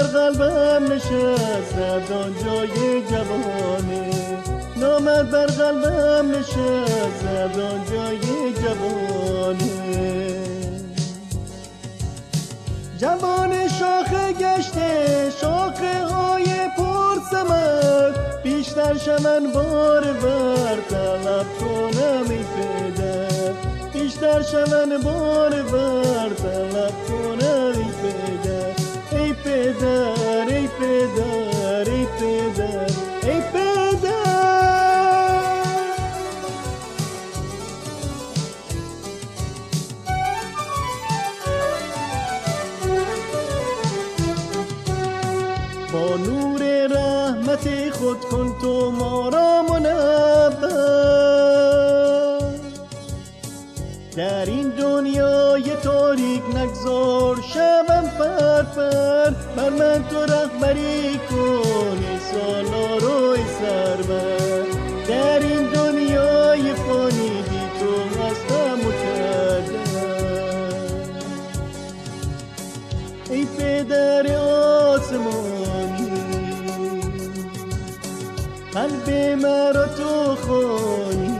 قلبم نشست درد آنجای جوانه، نامت بر قلبم نشست درد آنجای جوانه. جوان شاخه گشته شاخه های پر ثمر، بیشتر شمن بار ور طلب کنم ای پدر، بیشتر شمن بار ور طلب کنم ای پدر، ای پدر ای پدر ای پدر ای پدر. با نور رحمت خود کن تو ما را منور، در این دنیای تاریک نگذار شوم فرفر، بر من تو رهبری کن ای سالار و ای سرور، در این دنیای فانی بی تو هستم مکدر، ای پدر آسمانی قلب مرا تو خوانی،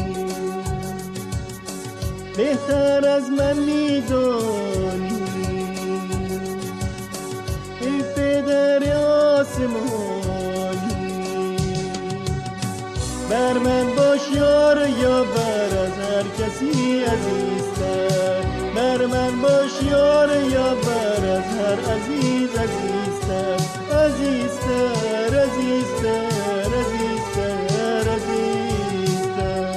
بهتر از من میدانی، ای پدر آسمانی بر من باش یار یا بر از هر کسی عزیزتر، بر من باش یار یا بر از هر عزیز عزیزتر، عزیزتر عزیزتر عزیزتر عزیزتر.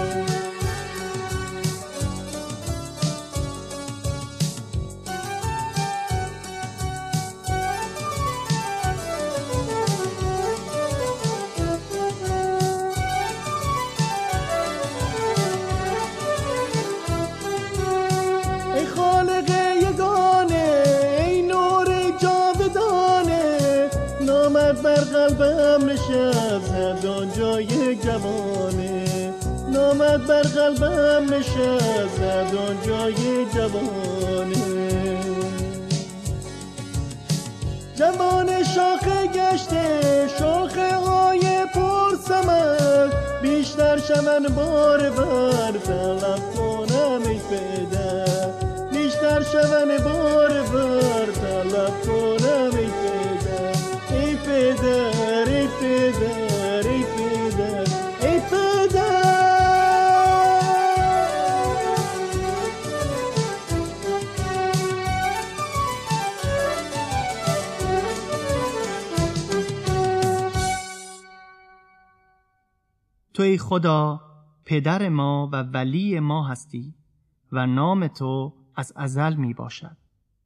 ای خالق یگانه ای نور جاودانه، نامت بر قلبم نشست درد آنجای جوانه، نامت بر قلبم نشست درد آنجای جوانه. جوان شاخه گشته شاخه های پر ثمر، بیشتر شمن بار ور طلب کنم ای پدر، بیشتر شمن بار ور طلب کنم ای پدر، ای پدر ای پدر ای پدر ای پدر. تو ای خدا پدر ما و ولی ما هستی و نام تو از ازل می باشد.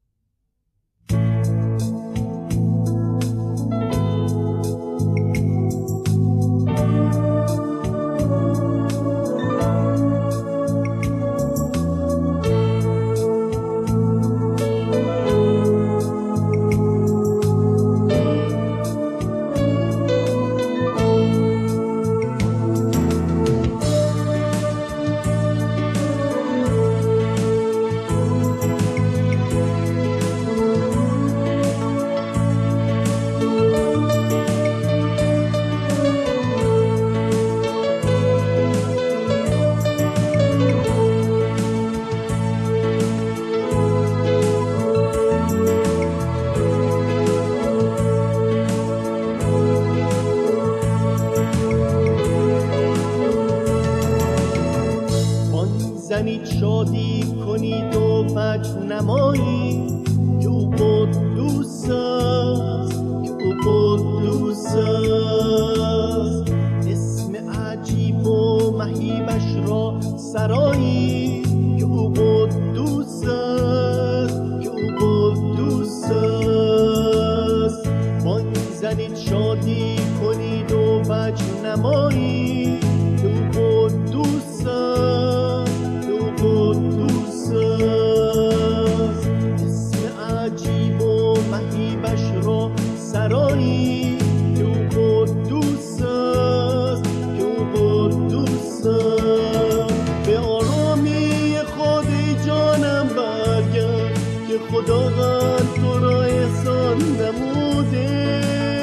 زنید شادی کنید و وجه نمایید که او قدوس است، که او قدوس است. اسم عجیب و مهیبش را سرایید که او قدوس است، که او قدوس است. بانگ زنید شادی کنید و وجه نمایید که او قدوس است، قدوس است. اسم عجیب و مهیبش را سرایی که او قدوس است، که او قدوس است. به آرامی خود جانم برگرد که خداوند تو را احسان احسان نموده،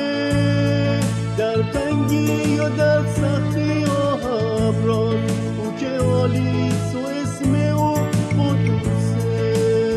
در تنگی و در سختی ها همراه، او که آلیس و اسم او قدوسه.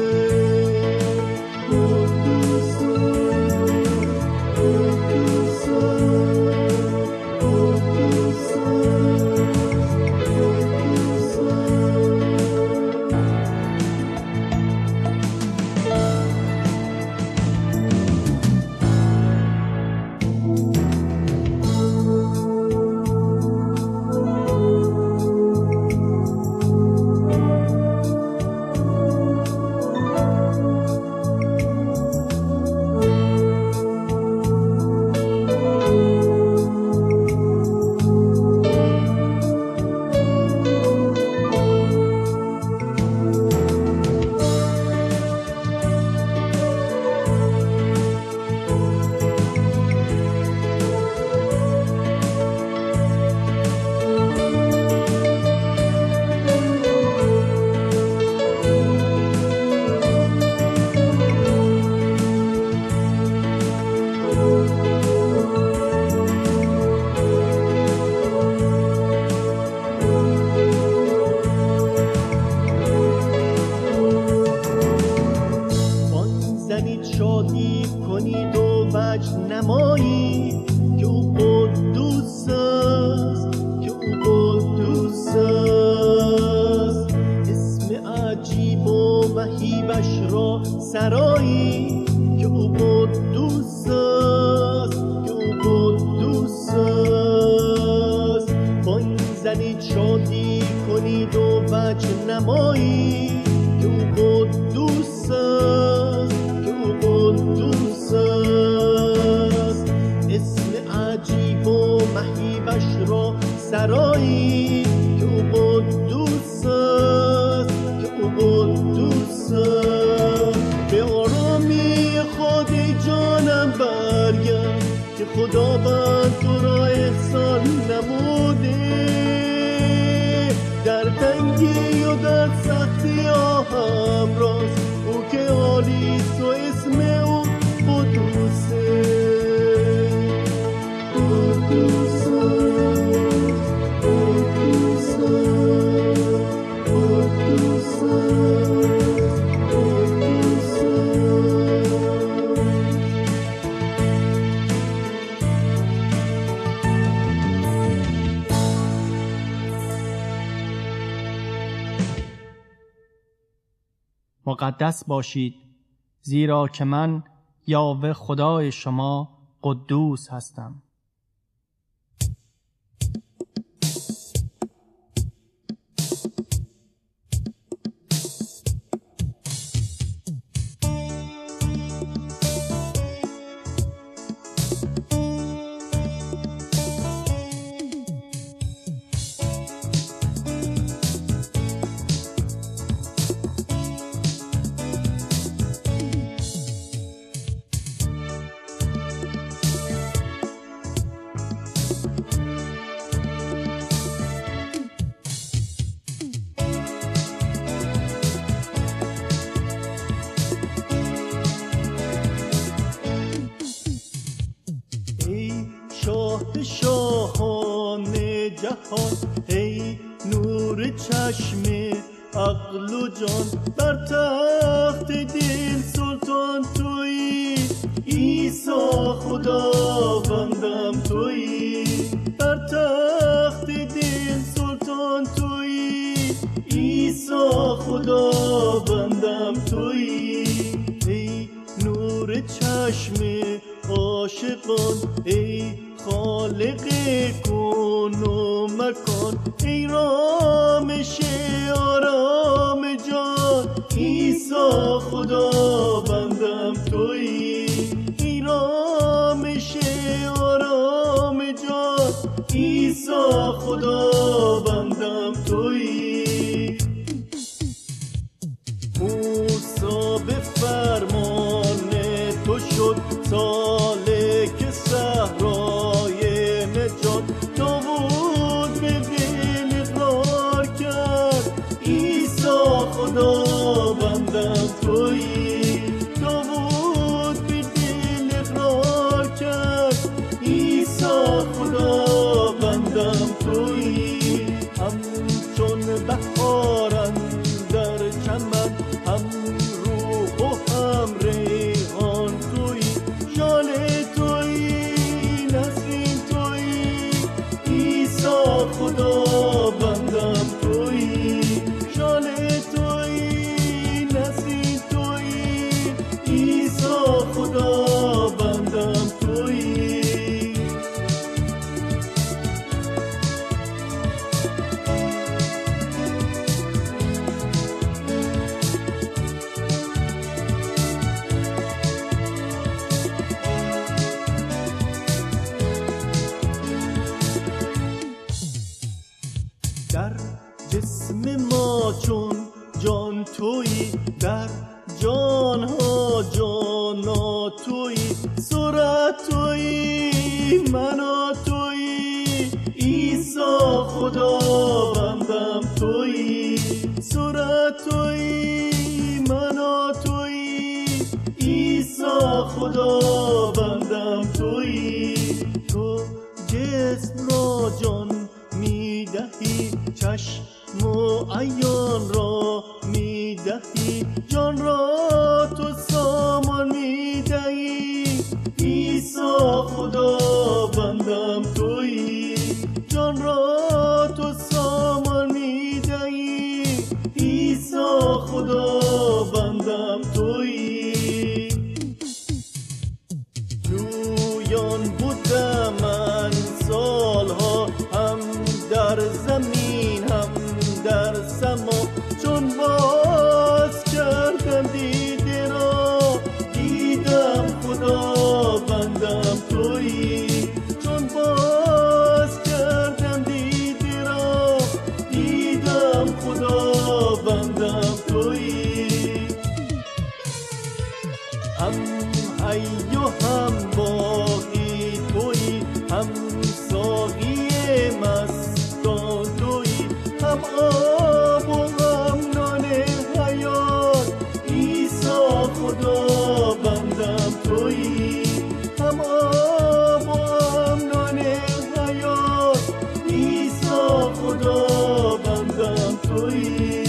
شادی کنید و وجه نمایید که او قدوس است، که او قدوس است. اسم عجیب و مهیبش را سرایی که او قدوس است، که او قدوس است. بانگ زنید شادی کنید و وجه نمایید که او قدوس است، قدوس است. اسم عجیب و مهیبش را سرایی که او قدوس است، که او قدوس است. به آرامی خود جانم برگرد که خداوند تو را احسان نموده، در تنگی و در سختی ها همراست، او که آلیس و اسم او قدوسه. قدوس است، قدوس است، قدوس است، قدوس است. مقدس باشید، زیرا که من یاوه خدای شما قدوس هستم. شاهان جهان، ای نور چشم عقل و جان، بر تخت دل سلطان تویی، عیسی خداوندم تویی. بر تخت دل سلطان تویی، عیسی خداوندم تویی. ای نور چشم عاشقان، ای خالق کون و مکان، ای رامش آرام جان، عیسی خداوندم تویی. ای رامش آرام جان، عیسی خداوندم تویی. موسی به فرمان تو شد سالک صحرای نجات، داوود به دل اقرار کرد، عیسی خداوندم تویی. داوود به دل تویی، در جانها جانا تویی، صورت تویی، منا تویی، عیسی خدا بندم تویی، صورت تویی، منا تویی، عیسی خدا بندم تویی. تو جسم را جان میدهی، چشم و عیان را میدهی، جان را تو سامان میدهی، عیسی خدا بندم تویی، جان را تو سامان میدهی، عیسی خدا بندم تویی. جویان بودم من سالها، هم در زمین هم در سما، چون باز کردم دیده را، دیدم خدا بندم تویی، چون باز کردم دیده را، دیدم خدا بندم تویی. هم حی و هم باقی تویی، هم ساقی مستان تویی، هم آب و هم نان حیات، عیسی خدا بندم تویی، هم آب و هم نان حیات، عیسی خدا بندم تویی.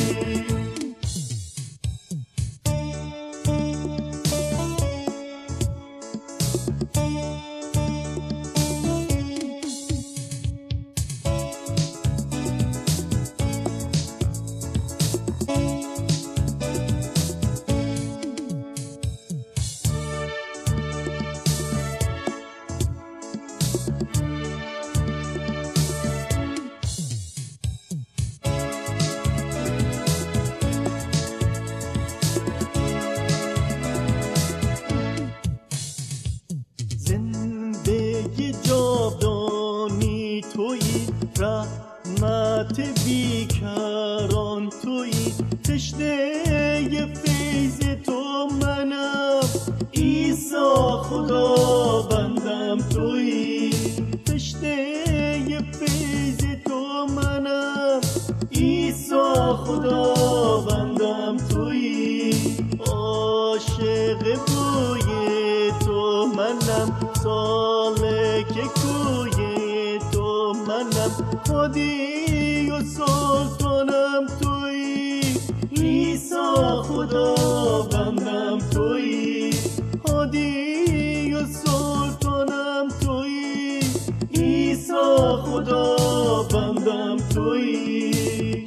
رحمت بیکران تویی، تشنه فیض تو منم، عیسی خدا بندم تویی، تشنه فیض تو منم، عیسی خدا بندم تویی. عاشق بوی تو منم، سالک کوی تو منم، هادی و سلطانم تویی، عیسی خدا بندم تویی، هادی و سلطانم تویی، عیسی خدا بندم تویی.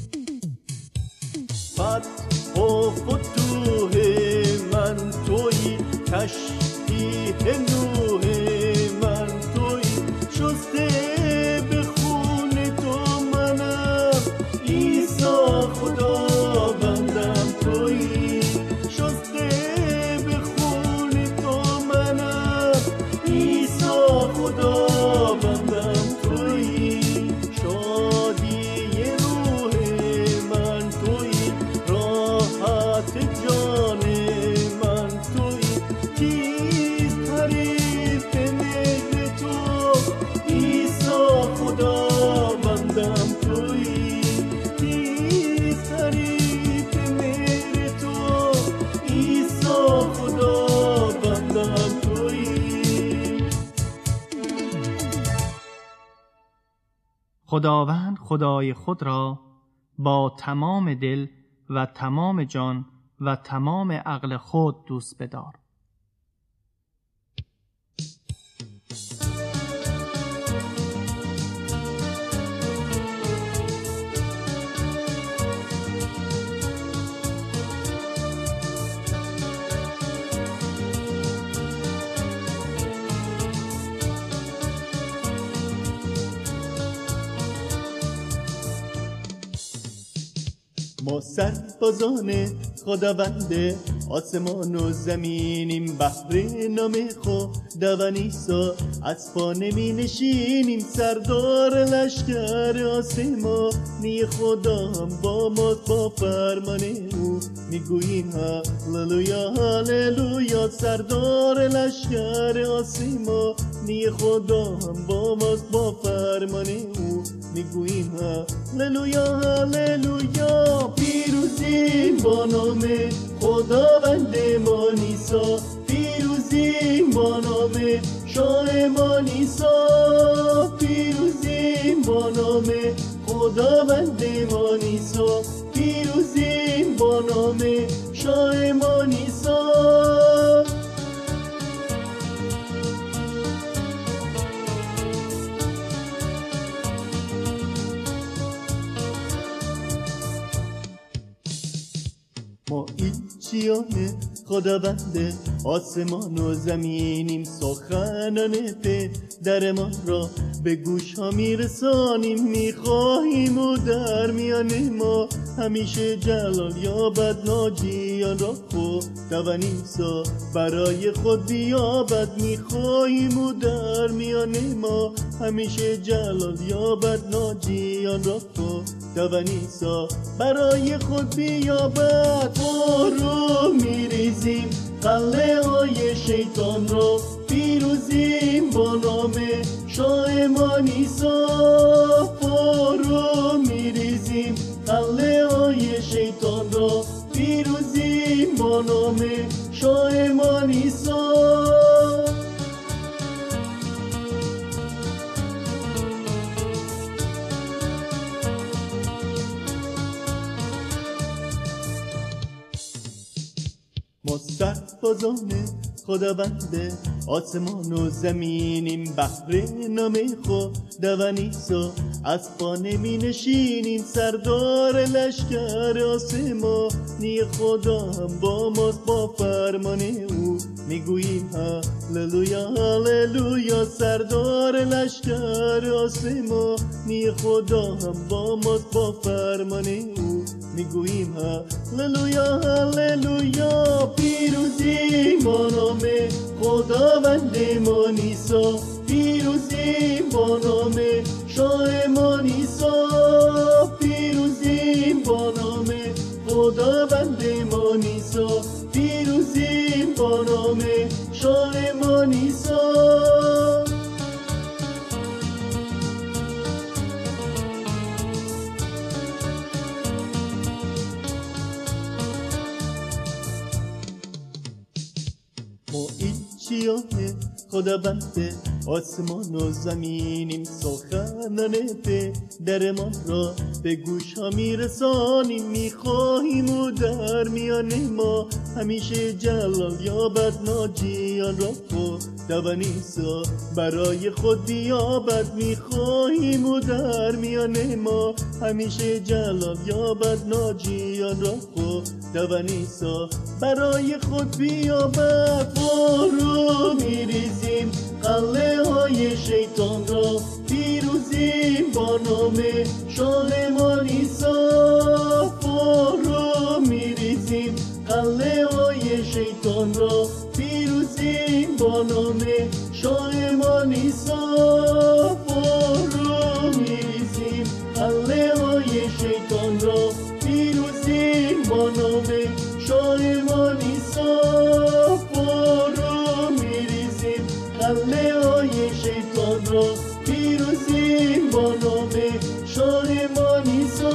فتح و فتوح من تویی، تشبیه نوح من تویی، شسته به خون تو منم، عیسی خدا بندم تویی، شسته به خون تو منم، عیسی خدا بندم تویی. شادی روح من تویی، راحت جان من تویی، چیز تعریف مهر تو، عیسی خدا بندم تویی، چیز تعریف مهر تو، عیسی خدا بندم تویی. خداوند خدای خود را با تمام دل و تمام جان و تمام عقل خود دوست بدار. ما سربازان خداوند آسمان و زمینیم، بهر نام خداوند عیسی از پا نمی نشینیم. سردار لشکر آسمانی خدا هم با ما، با فرمان او میگوییم هللویا هللویا. سردار لشکر آسمانی خدا هم با ماست با فرمان او. میگوییم هللویا هللویا. پیروزی با نام خداوند ما عیسی، پیروزی با نام شاه ما عیسی، پیروزی با نام خداوند ما عیسی، پیروزی با نام شاه ما عیسی. ما ایچیان خداوند آسمان و زمینیم، سخنان پدرمان را به گوش ها میرسانیم. میخواهیم و در میان ما همیشه جلال یابد، ناجیان را خداوند عیسی برای خود بیابد. میخواهیم و در میان ما همیشه جلال یابد، ناجیان را خداوند عیسی برای خود بیابد. رو میریزیم قلعه های شیطان را، پیروزیم با نام شاه ما عیسی. رو میریزیم قلعه های شیطان را، پیروزیم با نام شاه ما عیسی. ما سربازان خداوند آسمان و زمینیم، بهر نام خداوند عیسی اسبانه می نشینیم. سردار لشکر آسمانی خدا هم با ماست با فرمان او. میگوییم هللویا هللویا. سردار لشکر آسمانی خدا هم با ماست با فرمان او. میگوییم هللویا هللویا. پیروزی با نام خداوند ما عیسی، پیروزی با نام شاه ما عیسی، پیروزی با نام خداوند ما عیسی، پیروزی با نام شاه ما عیسی. ما ایچیان خداوند آسمان و زمینیم، سخنان پدرمان را به گوش ها میرسانیم. میخواهیم و در میان ما همیشه جلال یابد، ناجیان را خداوند عیسی برای خود بیابد. میخواهیم و در میان ما همیشه جلال یابد، ناجیان را خداوند عیسی برای خود بیابد. رو میریزیم قلعه های شیطان را، پیروزیم با نام شاه ما عیسی. رو میریزیم قلعه های شیطان را، پیروزیم با نام شاه ما عیسی. رو میریزیم قلعه های شیطان را، پیروزیم با نام شاه ما عیسی. رو میریزیم قلعه های شیطان را، پیروزیم با نام شاه ما عیسی.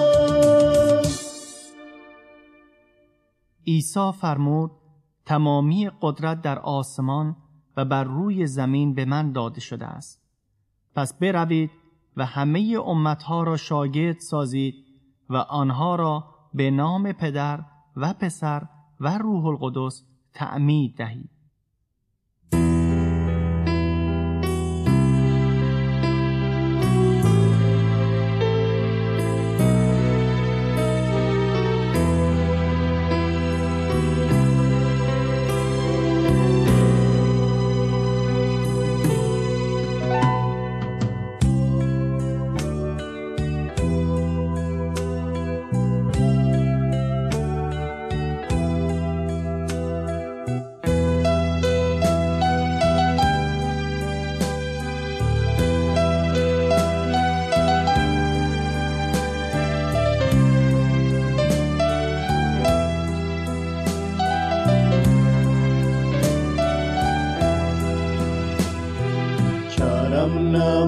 عیسی فرمود تمامی قدرت در آسمان و بر روی زمین به من داده شده است. پس بروید و همه امتها را شاگرد سازید و آنها را به نام پدر و پسر و روح القدس تعمید دهید.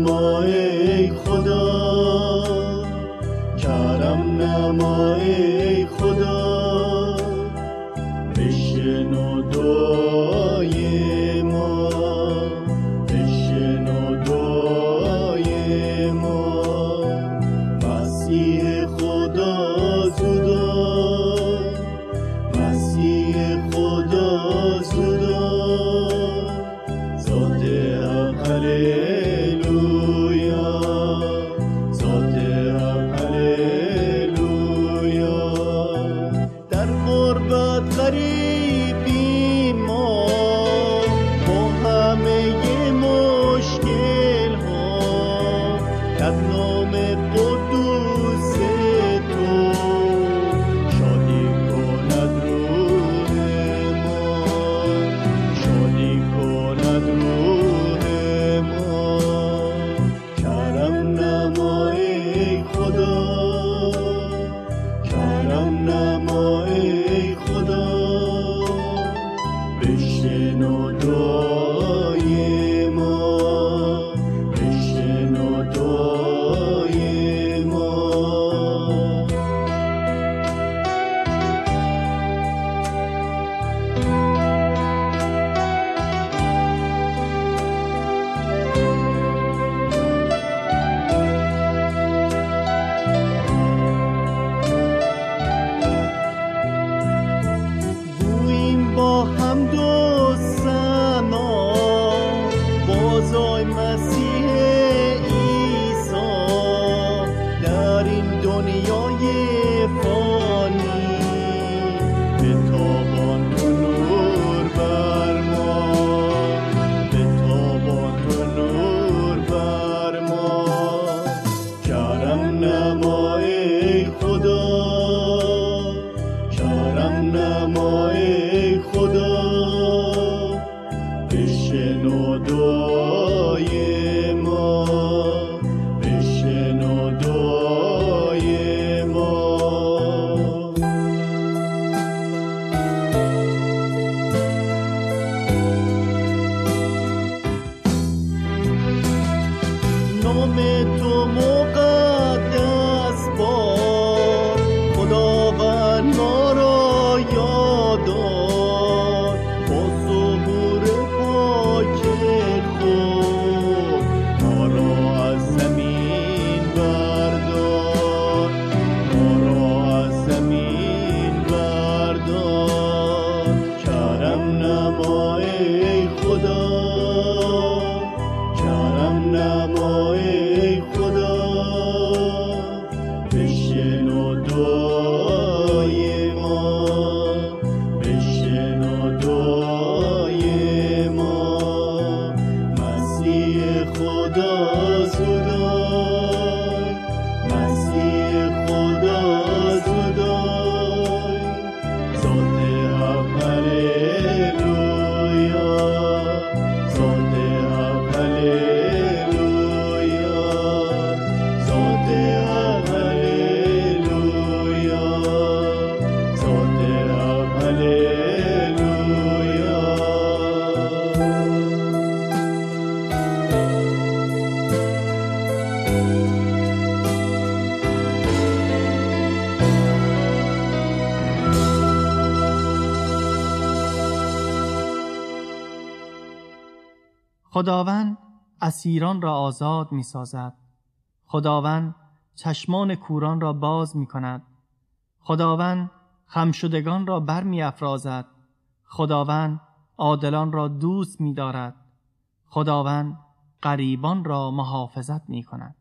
نما ای خدا، کرم نما ای خدا، بشنو دعای ما، بشنو دعای ما. مسیح خدا زودا، مسیح خدا زودا، ذات حق هللویا، ذات حق هللویا. در غربت غریبی ما، با همه مشکل ها، در نام قدوس تو شادی کند روح ما، شادی کند روح ما. کرم نما ای خدا، کرم نما ای خدا، بشنو دعای ما، بشنو دعای ما. گوییم با حمد و ثنا، بازای مسیح عیسی، در این دنیای فانی، بتابان تو نور بر ما، بتابان تو نور بر ما. کرم نما ای خدا، کرم نما ای خدا، بشنو دعای ما، بشنو دعای ما. نام تو مقدس باد، خداوند ما را یاد دار. با ظهور پاک خود ما را از زمین بردار، ما را از زمین بردار. کرم نما ای خدا، کرم نما ای خدا، بشنو دعای ما، بشنو دعای ما. مسیح خدا زودای، مسیح خدا زودای، ذات حق هللویا، ذات حق هللویا، ذات حق هللویا، ذات حق هللویا. خداوند اسیران را آزاد می سازد. خداوند چشمان کوران را باز می کند. خداوند خمشدگان را بر می افرازد. خداوند عادلان را دوست می دارد. خداوند غریبان را محافظت می کند.